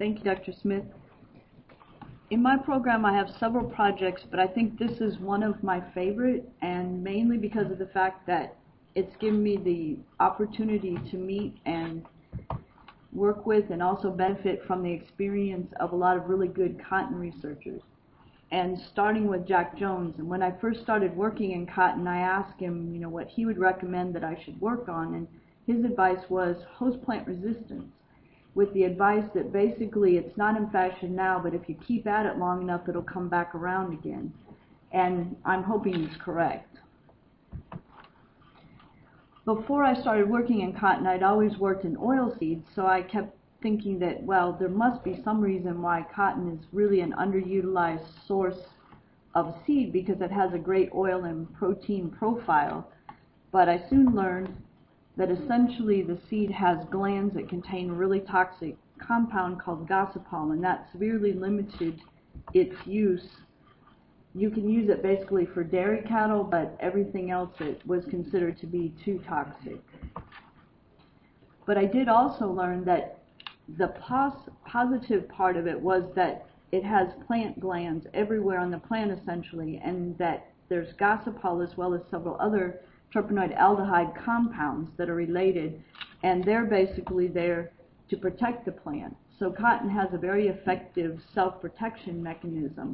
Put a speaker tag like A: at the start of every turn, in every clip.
A: Thank you, Dr. Smith. In my program, I have several projects, but I think this is one of my favorite, and mainly because of the fact that it's given me the opportunity to meet and work with and also benefit from the experience of a lot of really good cotton researchers. And starting with Jack Jones, and when I first started working in cotton, I asked him, what he would recommend that I should work on, and his advice was host plant resistance, with the advice that basically it's not in fashion now, but if you keep at it long enough, it'll come back around again. And I'm hoping he's correct. Before I started working in cotton, I'd always worked in oilseeds, so I kept thinking that, well, there must be some reason why cotton is really an underutilized source of seed because it has a great oil and protein profile. But I soon learned that essentially the seed has glands that contain a really toxic compound called gossypol, and that severely limited its use. You can use it basically for dairy cattle, but everything else it was considered to be too toxic. But I did also learn that the positive part of it was that it has plant glands everywhere on the plant essentially, and that there's gossypol as well as several other terpenoid aldehyde compounds that are related, and they're basically there to protect the plant. So cotton has a very effective self-protection mechanism.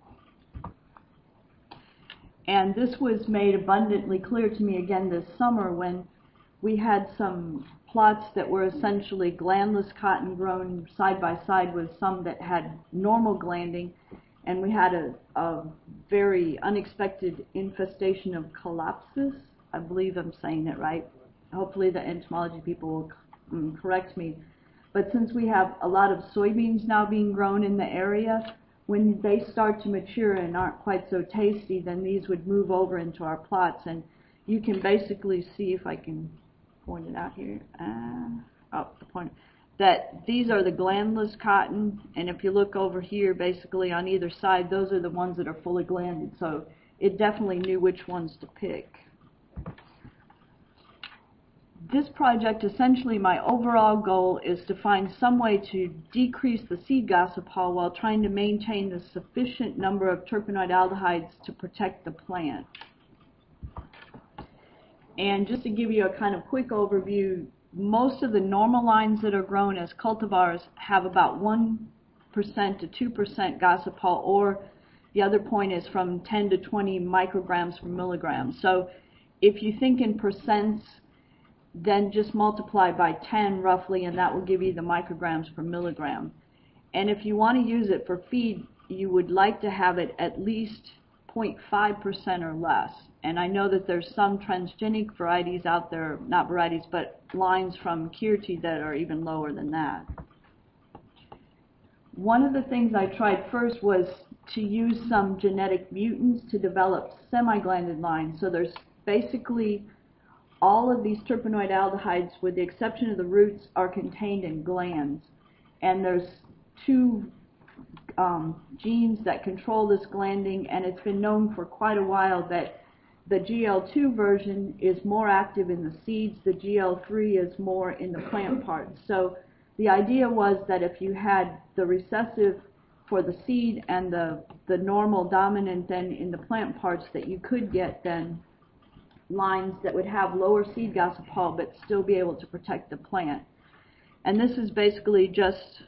A: And this was made abundantly clear to me again this summer when we had some plots that were essentially glandless cotton grown side by side with some that had normal glanding, and we had a very unexpected infestation of Calopsis. I believe I'm saying it right. Hopefully the entomology people will correct me. But since we have a lot of soybeans now being grown in the area, when they start to mature and aren't quite so tasty, then these would move over into our plots. And you can basically see, if I can point it out here, that these are the glandless cotton, and if you look over here, basically on either side, those are the ones that are fully glanded. So it definitely knew which ones to pick. This project, essentially my overall goal is to find some way to decrease the seed gossypol while trying to maintain the sufficient number of terpenoid aldehydes to protect the plant. And just to give you a kind of quick overview, most of the normal lines that are grown as cultivars have about 1% to 2% gossypol, or the other point is from 10 to 20 micrograms per milligram. So if you think in percents, then just multiply by 10 roughly, and that will give you the micrograms per milligram. And if you want to use it for feed, you would like to have it at least 0.5% or less. And I know that there's some transgenic varieties out there, not varieties, but lines from Chianti that are even lower than that. One of the things I tried first was to use some genetic mutants to develop semi-glanded lines. So there's basically all of these terpenoid aldehydes, with the exception of the roots, are contained in glands. And there's two genes that control this glanding, and it's been known for quite a while that the GL2 version is more active in the seeds, the GL3 is more in the plant parts. So the idea was that if you had the recessive for the seed and the normal dominant then in the plant parts, that you could get then lines that would have lower seed gossypol but still be able to protect the plant. And this is basically just,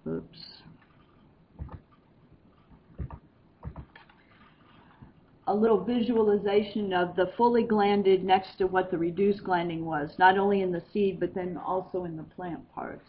A: a little visualization of the fully glanded next to what the reduced glanding was, not only in the seed but then also in the plant parts.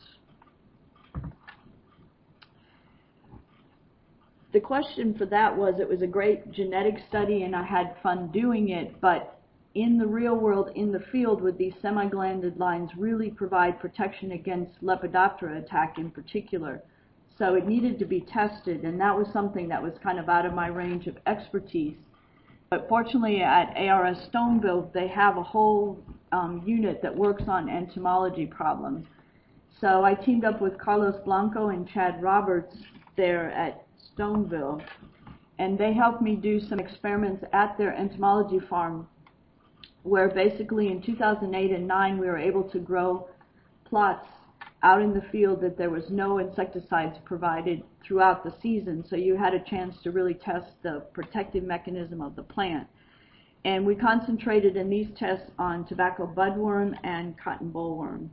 A: The question for that was, it was a great genetic study and I had fun doing it, but in the real world, in the field, would these semi-glanded lines really provide protection against Lepidoptera attack in particular? So it needed to be tested, and that was something that was kind of out of my range of expertise. But fortunately at ARS Stoneville, they have a whole unit that works on entomology problems. So I teamed up with Carlos Blanco and Chad Roberts there at Stoneville, and they helped me do some experiments at their entomology farm, where basically in 2008 and 2009 we were able to grow plots out in the field that there was no insecticides provided throughout the season, so you had a chance to really test the protective mechanism of the plant. And we concentrated in these tests on tobacco budworm and cotton bollworm.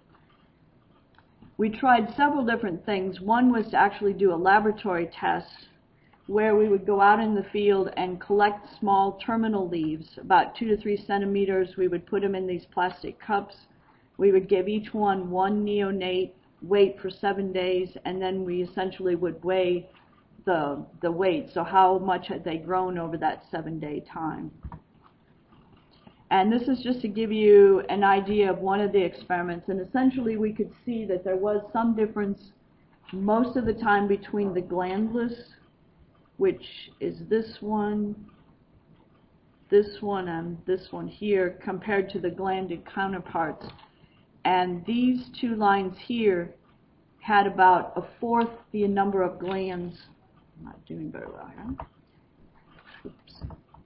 A: We tried several different things. One was to actually do a laboratory test where we would go out in the field and collect small terminal leaves, about 2 to 3 centimeters. We would put them in these plastic cups. We would give each one neonate, wait for 7 days, and then we essentially would weigh the weight, so how much had they grown over that 7-day time. And this is just to give you an idea of one of the experiments, and essentially we could see that there was some difference most of the time between the glandless, which is this one, and this one here, compared to the glanded counterparts. And these two lines here had about a fourth the number of glands. I'm not doing very well here. Oops.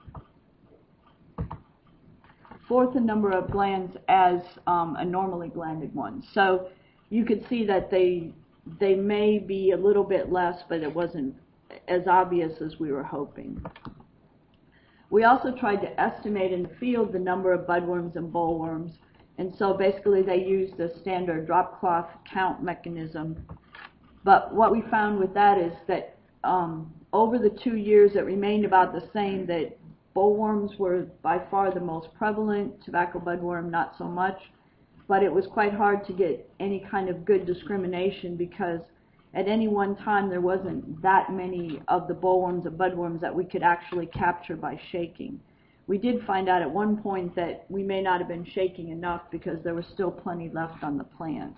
A: Fourth the number of glands as a normally glanded one. So you could see that they may be a little bit less, but it wasn't as obvious as we were hoping. We also tried to estimate in the field the number of budworms and bollworms, and so basically they used the standard drop cloth count mechanism. But what we found with that is that over the 2 years it remained about the same, that bollworms were by far the most prevalent, tobacco budworm not so much, but it was quite hard to get any kind of good discrimination because at any one time there wasn't that many of the bollworms and budworms that we could actually capture by shaking. We did find out at one point that we may not have been shaking enough because there was still plenty left on the plant.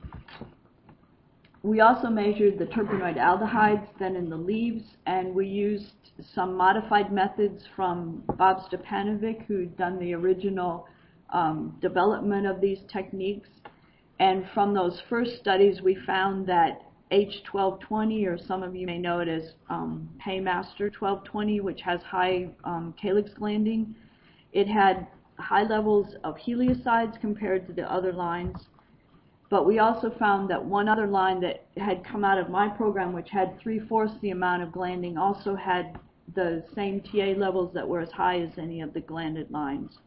A: We also measured the terpenoid aldehydes then in the leaves, and we used some modified methods from Bob Stepanovic, who'd done the original development of these techniques. And from those first studies, we found that H1220, or some of you may know it as Paymaster 1220, which has high calyx glanding, it had high levels of heliocides compared to the other lines. But we also found that one other line that had come out of my program, which had 3/4 the amount of glanding, also had the same TA levels that were as high as any of the glanded lines.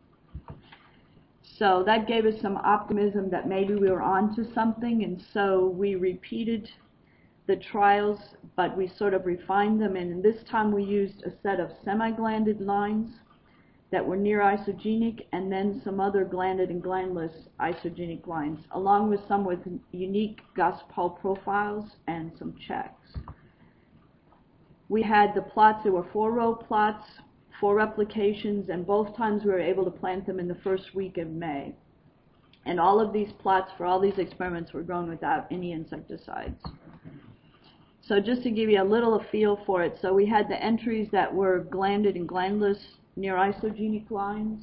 A: So that gave us some optimism that maybe we were onto something, and so we repeated the trials, but we sort of refined them, and this time we used a set of semi-glanded lines that were near isogenic, and then some other glanded and glandless isogenic lines, along with some with unique Gospel profiles and some checks. We had the plots, there were 4-row plots, 4 replications, and both times we were able to plant them in the first week of May. And all of these plots for all these experiments were grown without any insecticides. So just to give you a little feel for it, so we had the entries that were glanded and glandless near isogenic lines.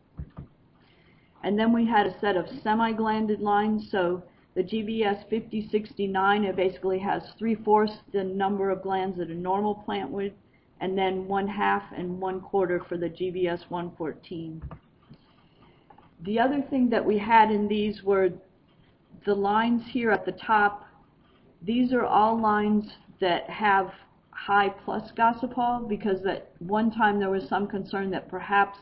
A: And then we had a set of semi-glanded lines, so the GBS 5069, it basically has 3/4 the number of glands that a normal plant would, and then 1/2 and 1/4 for the GBS 114. The other thing that we had in these were the lines here at the top. These are all lines that have high plus gossypol, because at one time there was some concern that perhaps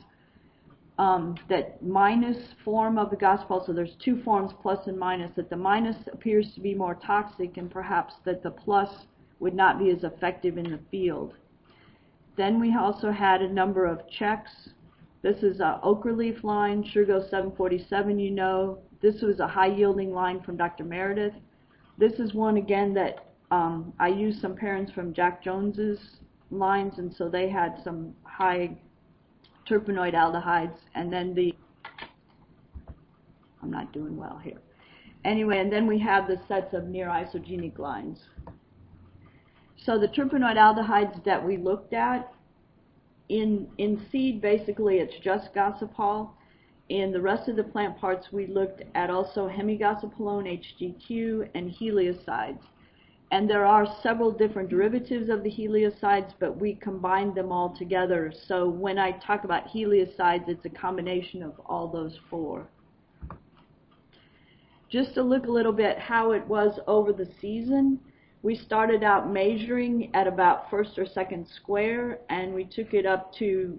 A: that minus form of the gossypol, so there's 2 forms, plus and minus, that the minus appears to be more toxic and perhaps that the plus would not be as effective in the field. Then we also had a number of checks. This is a ochre leaf line, Shergo 747, you know. This was a high yielding line from Dr. Meredith. This is one again that I used some parents from Jack Jones's lines, and so they had some high terpenoid aldehydes, and then I'm not doing well here. Anyway, and then we have the sets of near isogenic lines. So the terpenoid aldehydes that we looked at, in seed basically it's just gossypol. In the rest of the plant parts we looked at also hemigosypolone, HGQ, and heliocides. And there are several different derivatives of the heliocides, but we combined them all together. So when I talk about heliocides, it's a combination of all those 4. just to look a little bit how it was over the season. We started out measuring at about first or second square, and we took it up to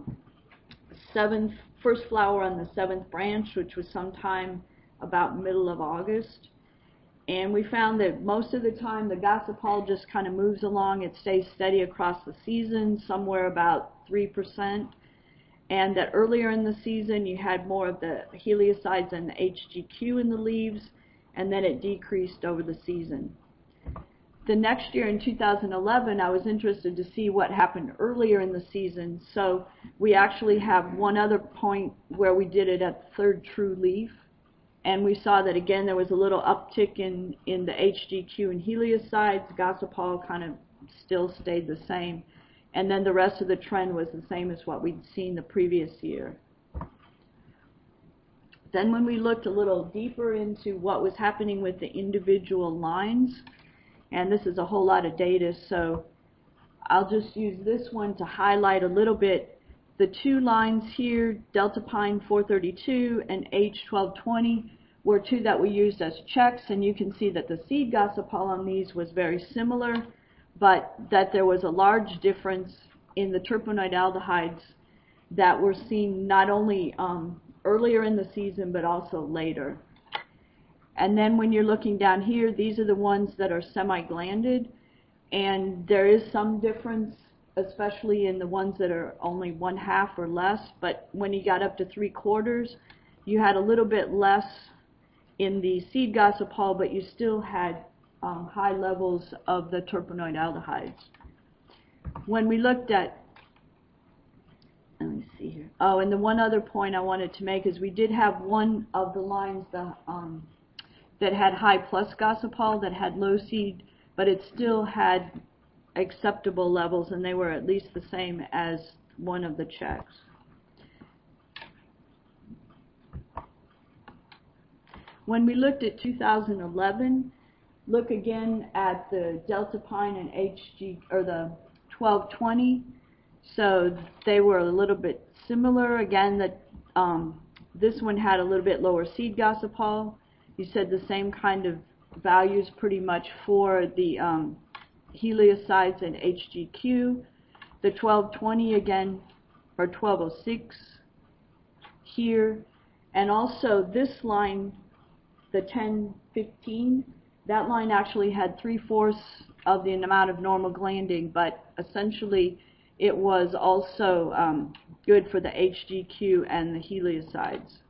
A: first flower on the 7th branch, which was sometime about middle of August. And we found that most of the time the gossypol just kind of moves along. It stays steady across the season, somewhere about 3%. And that earlier in the season you had more of the heliosides and the HGQ in the leaves, and then it decreased over the season. The next year in 2011, I was interested to see what happened earlier in the season, so we actually have one other point where we did it at the 3rd true leaf, and we saw that again there was a little uptick in the HGQ and heliosides. Gossypol kind of still stayed the same, and then the rest of the trend was the same as what we'd seen the previous year. Then when we looked a little deeper into what was happening with the individual lines, and this is a whole lot of data, so I'll just use this one to highlight a little bit. The 2 lines here, Delta Pine 432 and H1220, were 2 that we used as checks, and you can see that the seed gossypol on these was very similar, but that there was a large difference in the terpenoid aldehydes that were seen not only earlier in the season but also later. And then when you're looking down here, these are the ones that are semi-glanded, and there is some difference, especially in the ones that are only 1/2 or less, but when you got up to 3/4, you had a little bit less in the seed gossypol, but you still had high levels of the terpenoid aldehydes. When we looked at, let me see here, oh, and the one other point I wanted to make is we did have one of the lines that had high plus gossypol, that had low seed, but it still had acceptable levels, and they were at least the same as one of the checks. When we looked at 2011, look again at the Delta Pine and the 1220. So they were a little bit similar. Again, this one had a little bit lower seed gossypol. You said the same kind of values pretty much for the heliosides and HGQ. The 1220 again, or 1206 here, and also this line, the 1015, that line actually had 3/4 of the amount of normal glanding, but essentially it was also good for the HGQ and the heliosides.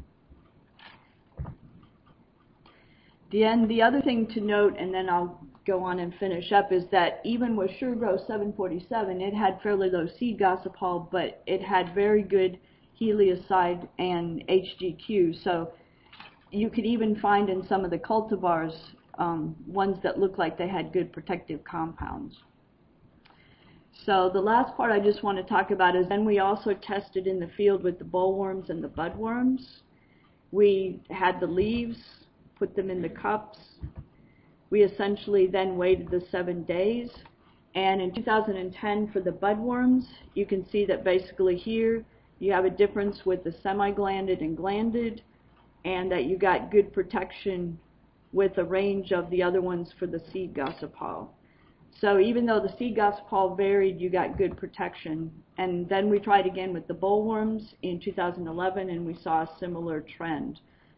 A: The other thing to note, and then I'll go on and finish up, is that even with SureGrow 747, it had fairly low seed gossypol, but it had very good helioside and HGQ. So you could even find in some of the cultivars ones that looked like they had good protective compounds. So the last part I just want to talk about is then we also tested in the field with the bollworms and the budworms. We had the leaves, put them in the cups. We essentially then waited the 7 days, and in 2010 for the budworms, you can see that basically here you have a difference with the semi-glanded and glanded, and that you got good protection with a range of the other ones for the seed gossypol. So even though the seed gossypol varied, you got good protection. And then we tried again with the bollworms in 2011, and we saw a similar trend.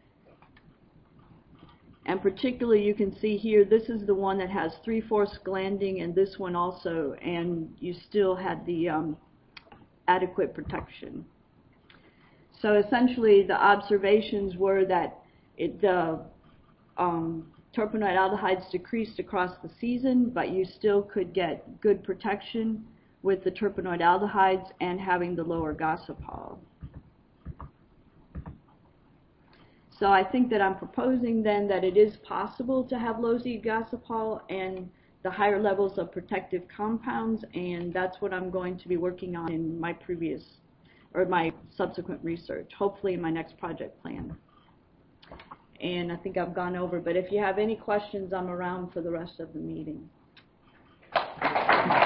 A: And particularly you can see here, this is the one that has 3/4 glanding, and this one also, and you still had the adequate protection. So essentially the observations were that the terpenoid aldehydes decreased across the season, but you still could get good protection with the terpenoid aldehydes and having the lower gossypol. So I think that I'm proposing then that it is possible to have low seed gossypol and the higher levels of protective compounds, and that's what I'm going to be working on in my my subsequent research, hopefully in my next project plan. And I think I've gone over, but if you have any questions, I'm around for the rest of the meeting.